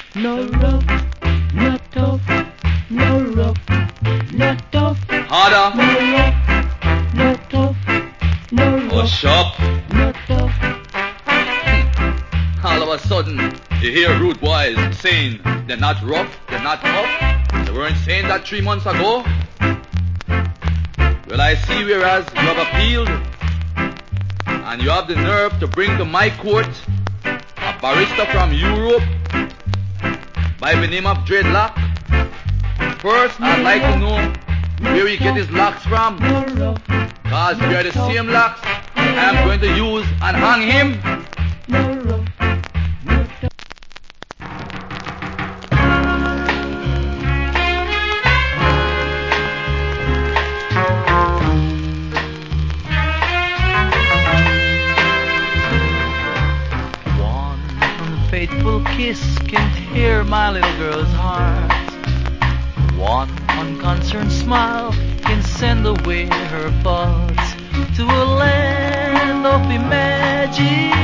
no rough, not tough, no rough, not tough, Harder. no rough, not tough, no rough, Hush up. not tough. All of a sudden, you hear rude boys saying they're not rough, they're not tough. They weren't saying that 3 months ago. Well, I see whereas you have appealed and you have the nerve to bring to my court a barrister from Europe by the name of Dreadlock. First, I'd like to know where he get his locks from, No rough, cause they are the same locks I am going to use and hang him. no rough, no tough. One unfaithful kiss can tear my little girl's heart. One unconcerned smile can send away her thoughts to a land of imagination.